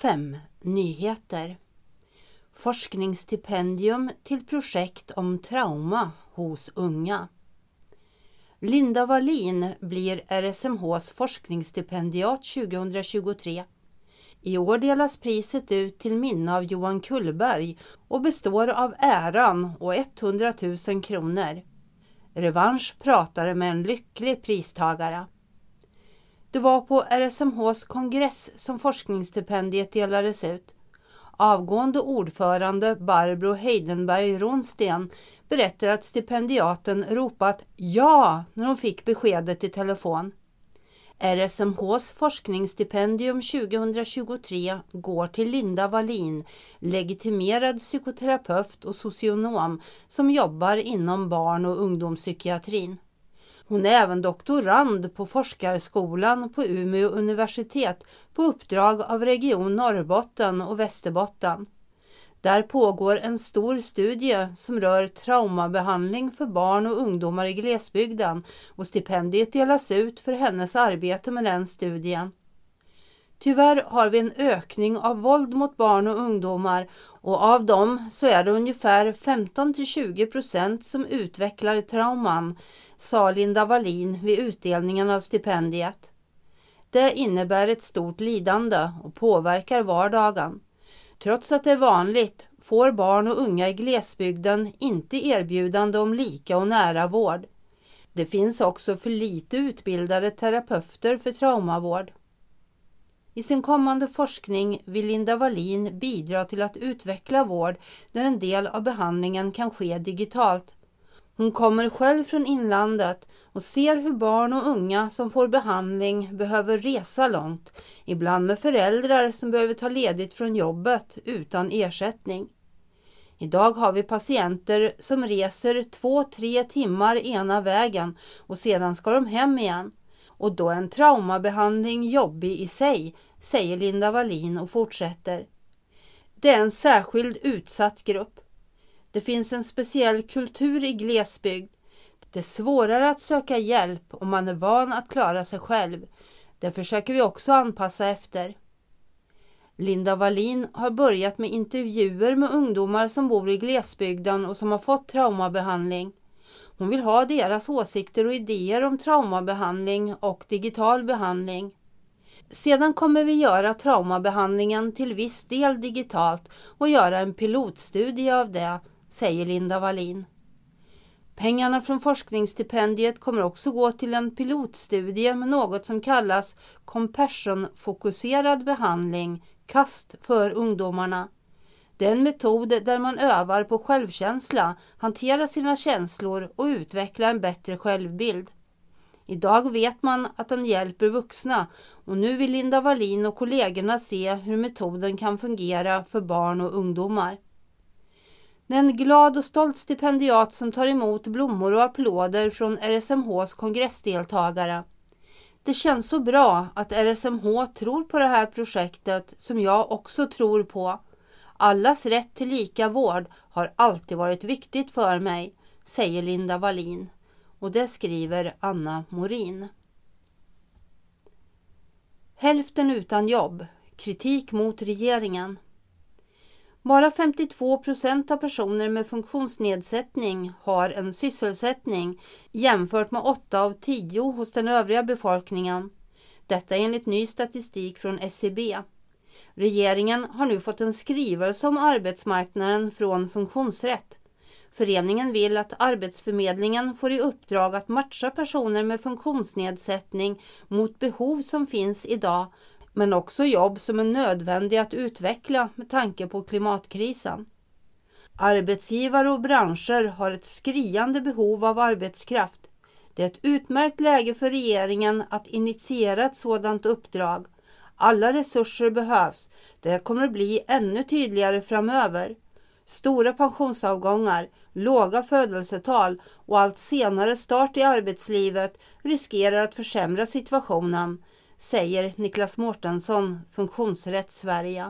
5. Nyheter. Forskningsstipendium till projekt om trauma hos unga. Linda Wallin blir RSMHs forskningsstipendiat 2023. I år delas priset ut till minne av Johan Kullberg och består av äran och 100 000 kronor. Revansch pratade med en lycklig pristagare. Det var på RSMHs kongress som forskningsstipendiet delades ut. Avgående ordförande Barbro Heidenberg-Ronsten berättar att stipendiaten ropat ja när hon fick beskedet i telefon. RSMHs forskningsstipendium 2023 går till Linda Wallin, legitimerad psykoterapeut och socionom som jobbar inom barn- och ungdomspsykiatrin. Hon är även doktorand på Forskarskolan på Umeå universitet på uppdrag av Region Norrbotten och Västerbotten. Där pågår en stor studie som rör traumabehandling för barn och ungdomar i glesbygden och stipendiet delas ut för hennes arbete med den studien. Tyvärr har vi en ökning av våld mot barn och ungdomar och av dem så är det ungefär 15-20% som utvecklar trauman, sa Linda Wallin vid utdelningen av stipendiet. Det innebär ett stort lidande och påverkar vardagen. Trots att det är vanligt får barn och unga i glesbygden inte erbjudande om lika och nära vård. Det finns också för lite utbildade terapeuter för traumavård. I sin kommande forskning vill Linda Wallin bidra till att utveckla vård där en del av behandlingen kan ske digitalt. Hon kommer själv från inlandet och ser hur barn och unga som får behandling behöver resa långt, ibland med föräldrar som behöver ta ledigt från jobbet utan ersättning. Idag har vi patienter som reser 2-3 timmar ena vägen och sedan ska de hem igen. Och då är en traumabehandling jobbig i sig, säger Linda Wallin och fortsätter. Det är en särskild utsatt grupp. Det finns en speciell kultur i glesbygd. Det är svårare att söka hjälp om man är van att klara sig själv. Det försöker vi också anpassa efter. Linda Wallin har börjat med intervjuer med ungdomar som bor i glesbygden och som har fått traumabehandling. Hon vill ha deras åsikter och idéer om traumabehandling och digital behandling. Sedan kommer vi göra traumabehandlingen till viss del digitalt och göra en pilotstudie av det, säger Linda Wallin. Pengarna från forskningsstipendiet kommer också gå till en pilotstudie med något som kallas compassion-fokuserad behandling, KAST, för ungdomarna. Det är en metod där man övar på självkänsla, hanterar sina känslor och utvecklar en bättre självbild. Idag vet man att den hjälper vuxna och nu vill Linda Wallin och kollegorna se hur metoden kan fungera för barn och ungdomar. Det är en glad och stolt stipendiat som tar emot blommor och applåder från RSMHs kongressdeltagare. Det känns så bra att RSMH tror på det här projektet som jag också tror på. Allas rätt till lika vård har alltid varit viktigt för mig, säger Linda Wallin. Och det skriver Anna Morin. Hälften utan jobb. Kritik mot regeringen. Bara 52% av personer med funktionsnedsättning har en sysselsättning jämfört med 8 av 10 hos den övriga befolkningen. Detta enligt ny statistik från SCB. Regeringen har nu fått en skrivelse om arbetsmarknaden från Funktionsrätt. Föreningen vill att Arbetsförmedlingen får i uppdrag att matcha personer med funktionsnedsättning mot behov som finns idag, men också jobb som är nödvändiga att utveckla med tanke på klimatkrisen. Arbetsgivare och branscher har ett skriande behov av arbetskraft. Det är ett utmärkt läge för regeringen att initiera ett sådant uppdrag. Alla resurser behövs. Det kommer att bli ännu tydligare framöver. Stora pensionsavgångar, låga födelsetal och allt senare start i arbetslivet riskerar att försämra situationen, säger Niklas Mårtensson, Funktionsrätt Sverige.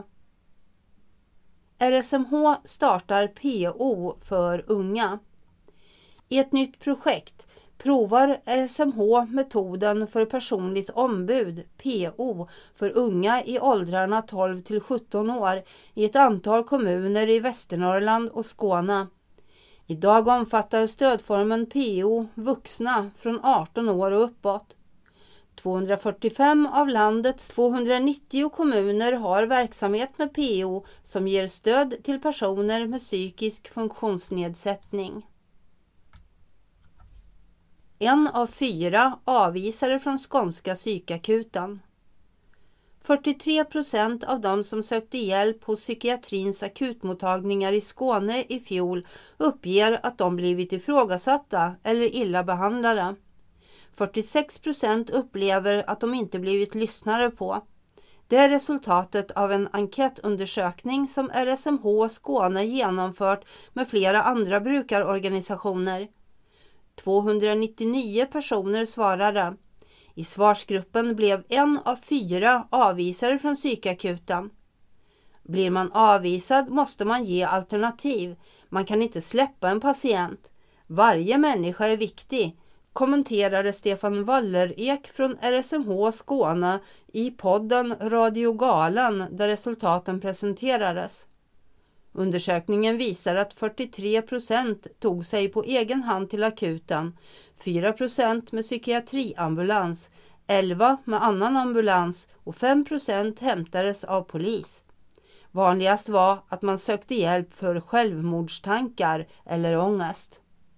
RSMH startar PO för unga. I ett nytt projekt, provar RSMH metoden för personligt ombud, PO, för unga i åldrarna 12 till 17 år i ett antal kommuner i Västernorrland och Skåne. Idag omfattar stödformen PO vuxna från 18 år och uppåt. 245 av landets 290 kommuner har verksamhet med PO som ger stöd till personer med psykisk funktionsnedsättning. 1 av 4 avvisade från skånska psykakuten. 43% av de som sökte hjälp hos psykiatrins akutmottagningar i Skåne i fjol uppger att de blivit ifrågasatta eller illa behandlade. 46% upplever att de inte blivit lyssnade på. Det är resultatet av en enkätundersökning som RSMH Skåne genomfört med flera andra brukarorganisationer. 299 personer svarade. I svarsgruppen blev 1 av 4 avvisade från psykakuten. Blir man avvisad måste man ge alternativ. Man kan inte släppa en patient. Varje människa är viktig, kommenterade Stefan Wallerek från RSMH Skåne i podden Radio Galan där resultaten presenterades. Undersökningen visar att 43% tog sig på egen hand till akuten, 4% med psykiatriambulans, 11% med annan ambulans och 5% hämtades av polis. Vanligast var att man sökte hjälp för självmordstankar eller ångest.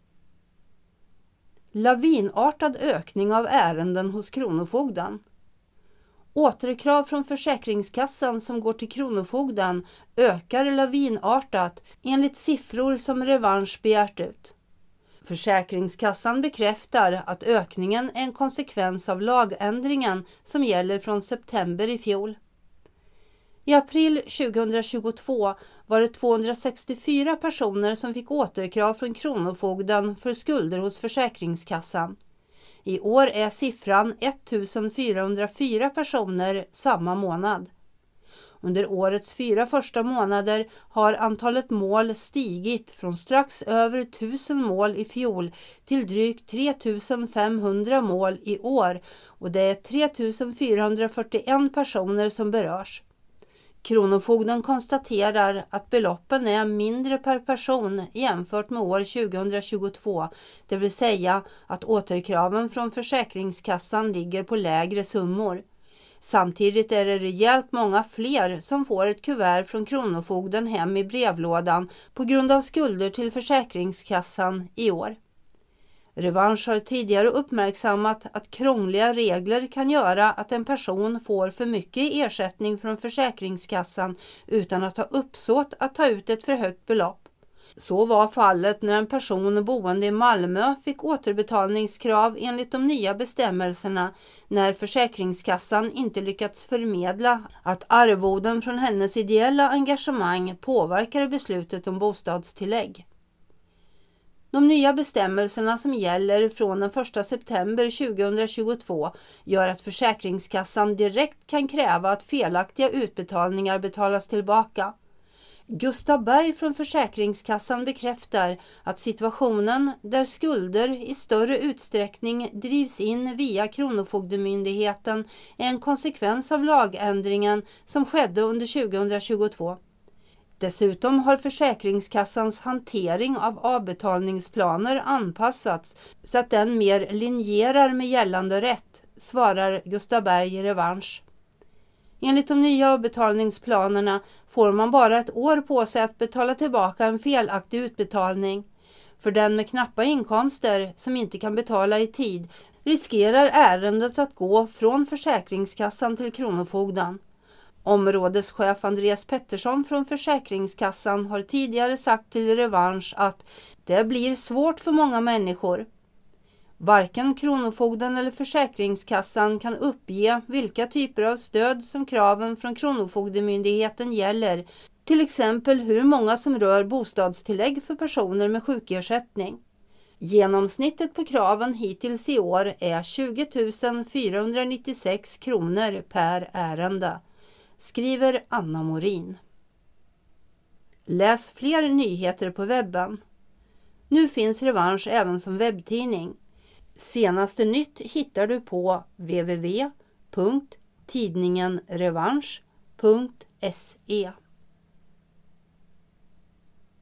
Lavinartad ökning av ärenden hos kronofogden. Återkrav från Försäkringskassan som går till kronofogden ökar lavinartat enligt siffror som Revansch begärt ut. Försäkringskassan bekräftar att ökningen är en konsekvens av lagändringen som gäller från september i fjol. I april 2022 var det 264 personer som fick återkrav från kronofogden för skulder hos Försäkringskassan. I år är siffran 1404 personer samma månad. Under årets 4 första månader har antalet mål stigit från strax över 1000 mål i fjol till drygt 3500 mål i år och det är 3441 personer som berörs. Kronofogden konstaterar att beloppen är mindre per person jämfört med år 2022, det vill säga att återkraven från Försäkringskassan ligger på lägre summor. Samtidigt är det rejält många fler som får ett kuvert från Kronofogden hem i brevlådan på grund av skulder till Försäkringskassan i år. Revansch har tidigare uppmärksammat att krångliga regler kan göra att en person får för mycket ersättning från Försäkringskassan utan att ha uppsåt att ta ut ett för högt belopp. Så var fallet när en person boende i Malmö fick återbetalningskrav enligt de nya bestämmelserna när Försäkringskassan inte lyckats förmedla att arvoden från hennes ideella engagemang påverkade beslutet om bostadstillägg. De nya bestämmelserna som gäller från den 1 september 2022 gör att Försäkringskassan direkt kan kräva att felaktiga utbetalningar betalas tillbaka. Gustav Berg från Försäkringskassan bekräftar att situationen där skulder i större utsträckning drivs in via Kronofogdemyndigheten är en konsekvens av lagändringen som skedde under 2022. Dessutom har Försäkringskassans hantering av avbetalningsplaner anpassats så att den mer linjerar med gällande rätt, svarar Gustav Berg i Revansch. Enligt de nya avbetalningsplanerna får man bara ett år på sig att betala tillbaka en felaktig utbetalning. För den med knappa inkomster som inte kan betala i tid riskerar ärendet att gå från Försäkringskassan till Kronofogden. Områdeschef Andreas Pettersson från Försäkringskassan har tidigare sagt till Revansch att det blir svårt för många människor. Varken Kronofogden eller Försäkringskassan kan uppge vilka typer av stöd som kraven från Kronofogdemyndigheten gäller, till exempel hur många som rör bostadstillägg för personer med sjukersättning. Genomsnittet på kraven hittills i år är 20 496 kronor per ärende, skriver Anna Morin. Läs fler nyheter på webben. Nu finns Revansch även som webbtidning. Senaste nytt hittar du på www.tidningenrevansch.se.